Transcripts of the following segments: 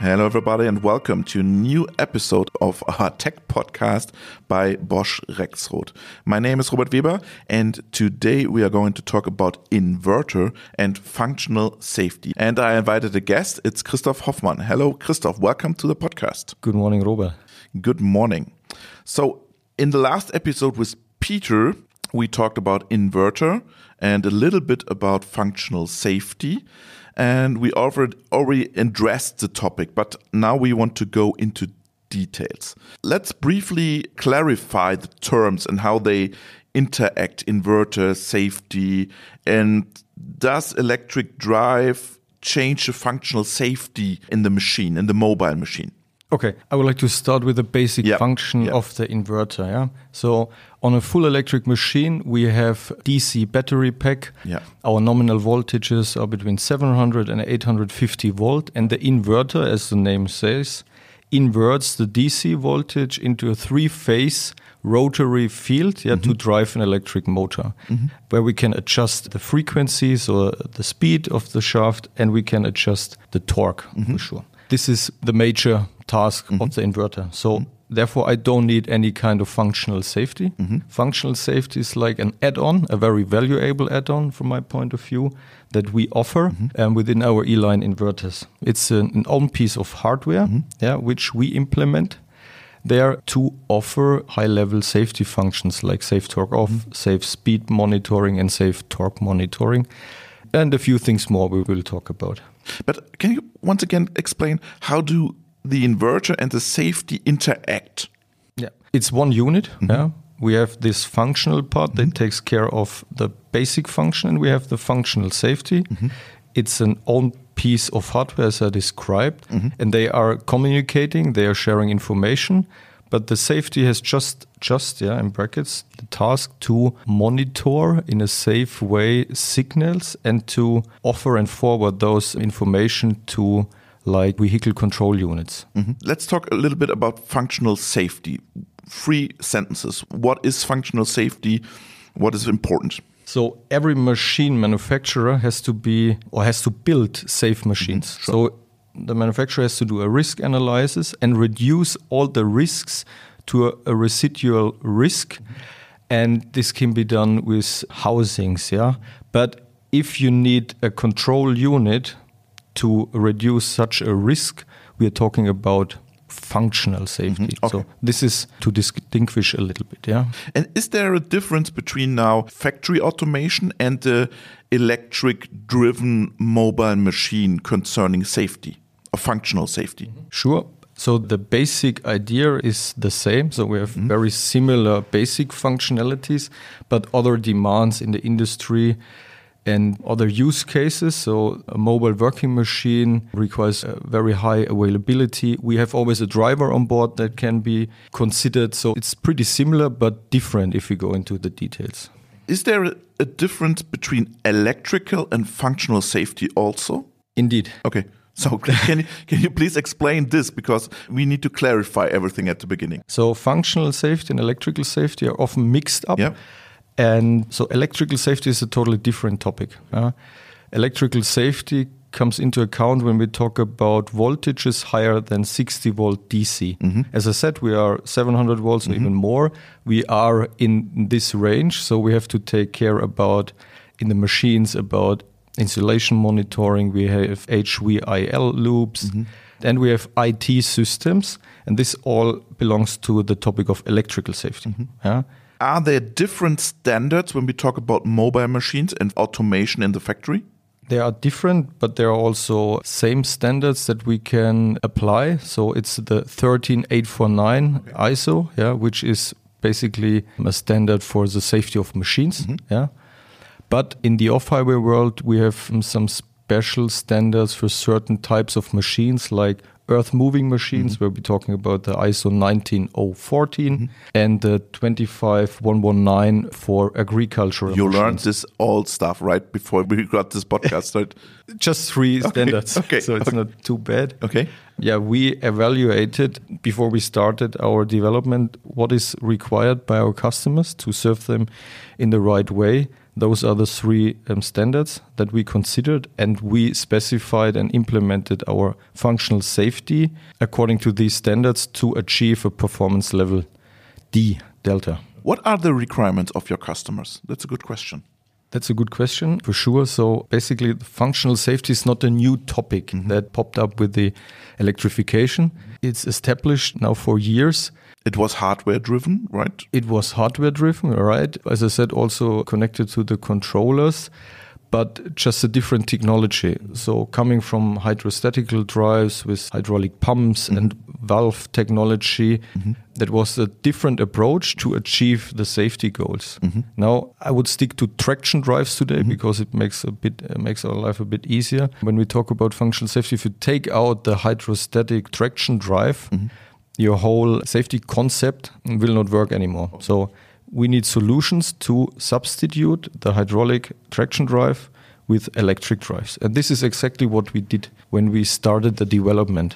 Hello, everybody, and welcome to a new episode of our tech podcast by Bosch Rexroth. My name is Robert Weber, and today we are going to talk about inverter and functional safety. And I invited a guest. It's Christoph Hoffmann. Hello, Christoph. Welcome to the podcast. Good morning, Robert. Good morning. So, in the last episode with Peter, we talked about inverter and a little bit about functional safety. And we already addressed the topic, but now we want to go into details. Let's briefly clarify the terms and how they interact, inverter, safety, and does electric drive change the functional safety in the machine, in the mobile machine? Okay, I would like to start with the basic function of the inverter. Yeah, so on a full electric machine, we have DC battery pack. Yeah. Our nominal voltages are between 700 and 850 volt, and the inverter, as the name says, inverts the DC voltage into a three-phase rotary field to drive an electric motor, where we can adjust the frequencies or the speed of the shaft, and we can adjust the torque for sure. This is the major task of the inverter. So therefore, I don't need any kind of functional safety. Functional safety is like an add-on, a very valuable add-on from my point of view, that we offer within our E-line inverters. It's an own piece of hardware, which we implement there to offer high-level safety functions like safe torque off, safe speed monitoring, and safe torque monitoring, and a few things more we will talk about. But can you once again explain how do the inverter and the safety interact? Yeah, it's one unit. Yeah, we have this functional part that takes care of the basic function, and we have the functional safety. It's an own piece of hardware, as I described, and they are communicating, they are sharing information. But the safety has just in brackets, the task to monitor in a safe way signals and to offer and forward those information to like vehicle control units. Let's talk a little bit about functional safety. 3 sentences. What is functional safety? What is important? So every machine manufacturer has to build safe machines. Sure. So the manufacturer has to do a risk analysis and reduce all the risks to a residual risk. And this can be done with housings, But if you need a control unit to reduce such a risk, we are talking about functional safety. Okay. So this is to distinguish a little bit, And is there a difference between now factory automation and the electric-driven mobile machine concerning safety or functional safety? Sure. So the basic idea is the same. So we have very similar basic functionalities, but other demands in the industry and other use cases. So a mobile working machine requires a very high availability. We have always a driver on board that can be considered. So it's pretty similar, but different if we go into the details. Is there a difference between electrical and functional safety also? Indeed. Okay. So can you please explain this, because we need to clarify everything at the beginning. So functional safety and electrical safety are often mixed up. Yeah. And so electrical safety is a totally different topic. Electrical safety comes into account when we talk about voltages higher than 60 volt DC. As I said, we are 700 volts or even more. We are in this range, so we have to take care about, in the machines, about insulation monitoring. We have HVIL loops, and we have IT systems, and this all belongs to the topic of electrical safety. Are there different standards when we talk about mobile machines and automation in the factory? They are different, but there are also same standards that we can apply. So it's the 13849 ISO, which is basically a standard for the safety of machines. But in the off-highway world, we have some special standards for certain types of machines, like earth-moving machines, where we're talking about the ISO 19014 and the 25119 for agricultural You machines. learned this old stuff right before we got this podcast, right? Just 3 standards, so it's not too bad. Okay. Yeah, we evaluated before we started our development what is required by our customers to serve them in the right way. Those are the three standards that we considered, and we specified and implemented our functional safety according to these standards to achieve a performance level D, delta. What are the requirements of your customers? That's a good question. That's a good question, for sure. So basically, functional safety is not a new topic that popped up with the electrification. It's established now for years. It was hardware-driven, right? It was hardware-driven, right? As I said, also connected to the controllers, but just a different technology. So coming from hydrostatical drives with hydraulic pumps and valve technology, that was a different approach to achieve the safety goals. Now, I would stick to traction drives today because it makes our life a bit easier. When we talk about functional safety, if you take out the hydrostatic traction drive, your whole safety concept will not work anymore. So we need solutions to substitute the hydraulic traction drive with electric drives. And this is exactly what we did when we started the development.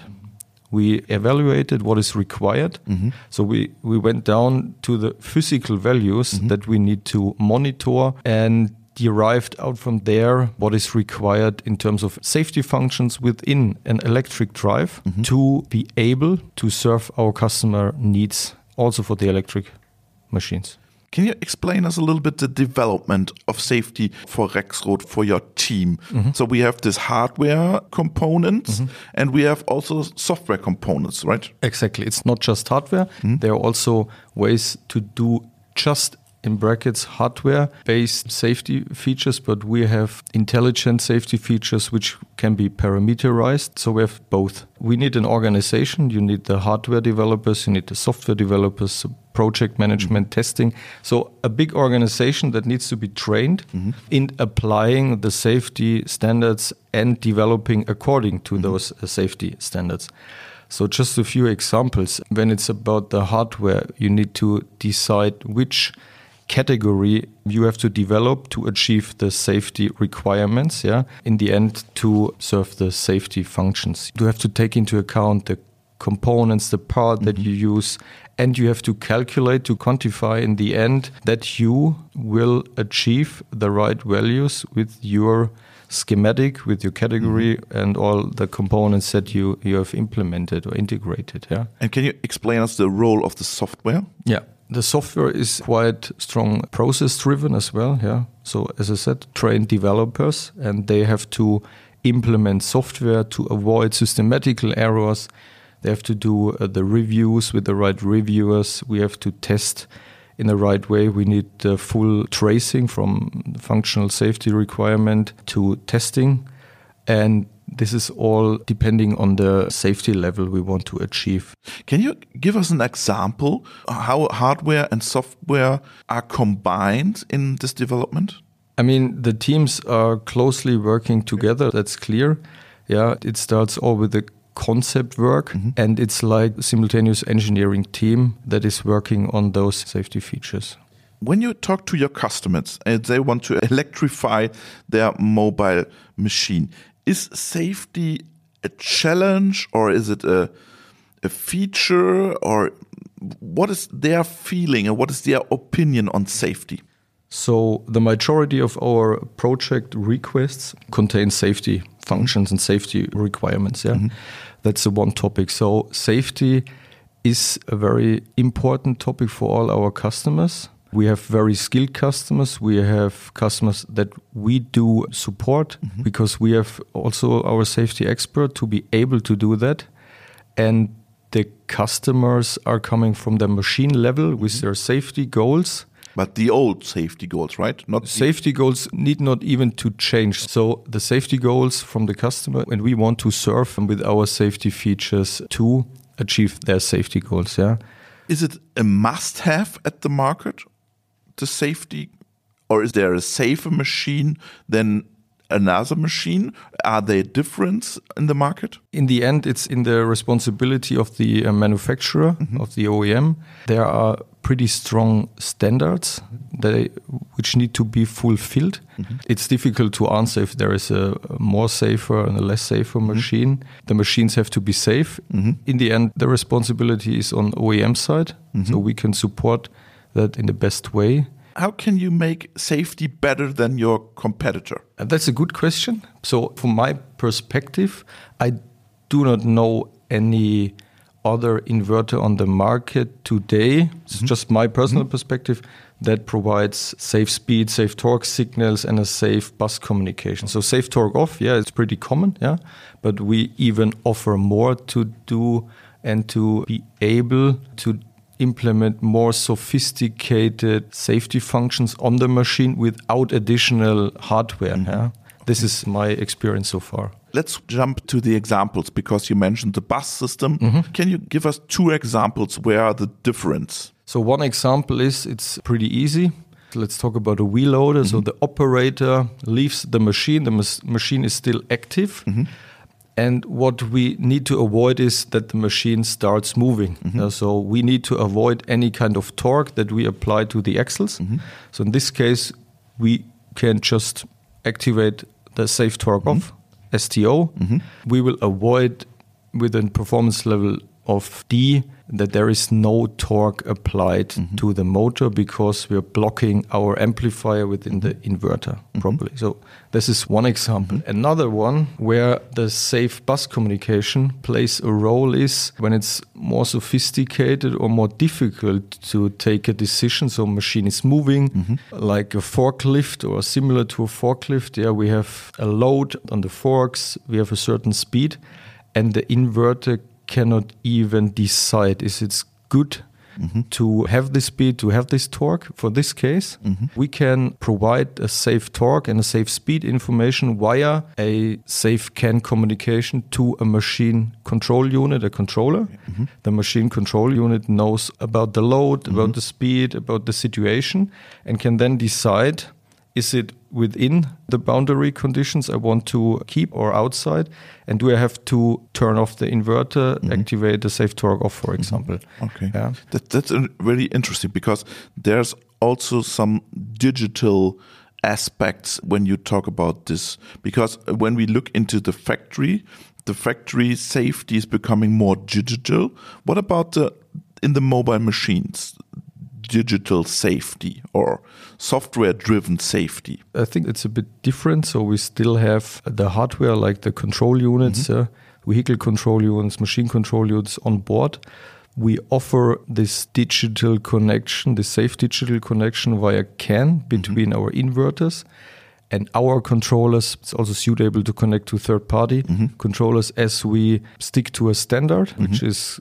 We evaluated what is required. So we went down to the physical values that we need to monitor and derived out from there what is required in terms of safety functions within an electric drive to be able to serve our customer needs also for the electric machines. Can you explain us a little bit the development of safety for Rexroth, for your team? So we have this hardware components and we have also software components, right? Exactly. It's not just hardware. There are also ways to do just in brackets hardware-based safety features, but we have intelligent safety features which can be parameterized. So we have both. We need an organization. You need the hardware developers, you need the software developers, project management, testing. So a big organization that needs to be trained in applying the safety standards and developing according to those safety standards. So just a few examples. When it's about the hardware, you need to decide which category you have to develop to achieve the safety requirements, in the end to serve the safety functions. You have to take into account the components, the part that you use, and you have to calculate, to quantify in the end that you will achieve the right values with your schematic, with your category and all the components that you have implemented or integrated. And can you explain us the role of the software? Yeah. The software is quite strong process-driven as well. So as I said, trained developers, and they have to implement software to avoid systematical errors. They have to do the reviews with the right reviewers. We have to test in the right way. We need the full tracing from the functional safety requirement to testing. And this is all depending on the safety level we want to achieve. Can you give us an example how hardware and software are combined in this development? I mean, the teams are closely working together, that's clear. It starts all with the concept work, and it's like a simultaneous engineering team that is working on those safety features. When you talk to your customers and they want to electrify their mobile machine, is safety a challenge or is it a feature, or what is their feeling and what is their opinion on safety? So the majority of our project requests contain safety functions and safety requirements. That's the one topic. So safety is a very important topic for all our customers. We have very skilled customers. We have customers that we do support because we have also our safety expert to be able to do that. And the customers are coming from the machine level with their safety goals. But the old safety goals, right? Not safety goals need not even to change. So the safety goals from the customer, and we want to serve them with our safety features to achieve their safety goals. Is it a must-have at the market, the safety, or is there a safer machine than another machine? Are they different in the market? In the end, it's in the responsibility of the manufacturer, of the OEM. There are pretty strong standards which need to be fulfilled. It's difficult to answer if there is a more safer and a less safer machine. The machines have to be safe. In the end, the responsibility is on OEM side, so we can support that in the best way. How can you make safety better than your competitor? That's a good question. So from my perspective, I do not know any other inverter on the market today. It's just my personal perspective that provides safe speed, safe torque signals, and a safe bus communication. So safe torque off, it's pretty common, but we even offer more to do and to be able to implement more sophisticated safety functions on the machine without additional hardware. This is my experience so far. Let's jump to the examples because you mentioned the bus system. Can you give us 2 examples where are the difference? So one example is, it's pretty easy. Let's talk about a wheel loader. So the operator leaves the machine. The machine is still active. And what we need to avoid is that the machine starts moving. So we need to avoid any kind of torque that we apply to the axles. So in this case, we can just activate the safe torque off, STO. We will avoid with a performance level of D that there is no torque applied to the motor because we are blocking our amplifier within the inverter properly. So this is one example. Another one where the safe bus communication plays a role is when it's more sophisticated or more difficult to take a decision. So machine is moving like a forklift or similar to a forklift. We have a load on the forks. We have a certain speed and the inverter cannot even decide is it good to have this speed, to have this torque. For this case, we can provide a safe torque and a safe speed information via a safe CAN communication to a machine control unit, a controller. The machine control unit knows about the load, about the speed, about the situation, and can then decide, is it within the boundary conditions I want to keep or outside? And do I have to turn off the inverter, activate the safe torque off, for example? Okay. That's really interesting because there's also some digital aspects when you talk about this. Because when we look into the factory safety is becoming more digital. What about in the mobile machines? Digital safety or software-driven safety? I think it's a bit different. So we still have the hardware like the control units, vehicle control units, machine control units on board. We offer this digital connection, the safe digital connection via CAN between our inverters and our controllers. It's also suitable to connect to third-party controllers as we stick to a standard, which is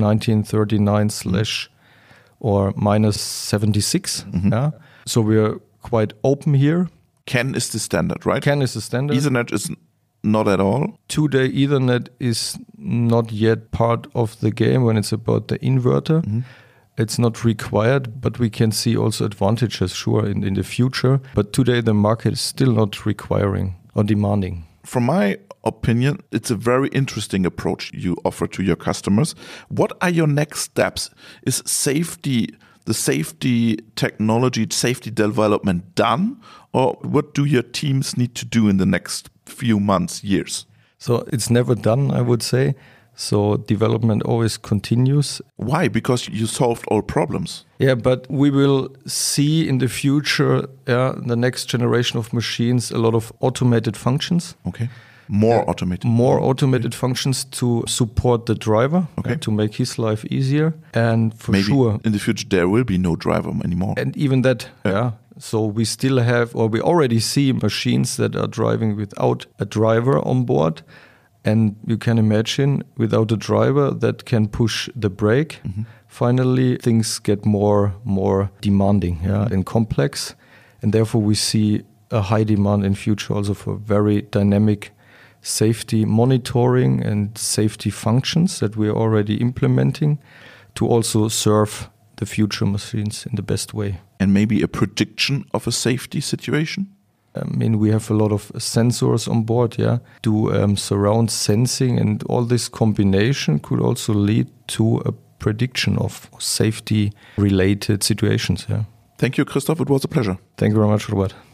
J1939/ or -76. So we are quite open here. CAN is the standard, right? CAN is the standard. Ethernet is not at all? Today, Ethernet is not yet part of the game when it's about the inverter. It's not required, but we can see also advantages, sure, in the future. But today, the market is still not requiring or demanding. From my opinion, it's a very interesting approach you offer to your customers. What are your next steps? Is the safety technology, safety development done? Or what do your teams need to do in the next few months, years? So it's never done, I would say. So development always continues. Why? Because you solved all problems. Yeah, but we will see in the future, the next generation of machines, a lot of automated functions. Okay. More automated functions to support the driver, to make his life easier. And for maybe sure, in the future, there will be no driver anymore. And even that, So we still have, or we already see machines that are driving without a driver on board. And you can imagine without a driver that can push the brake. Finally, things get more demanding and complex. And therefore, we see a high demand in future also for very dynamic safety monitoring and safety functions that we are already implementing to also serve the future machines in the best way. And maybe a prediction of a safety situation? I mean, we have a lot of sensors on board, do surround sensing, and all this combination could also lead to a prediction of safety-related situations. Thank you, Christoph. It was a pleasure. Thank you very much, Robert.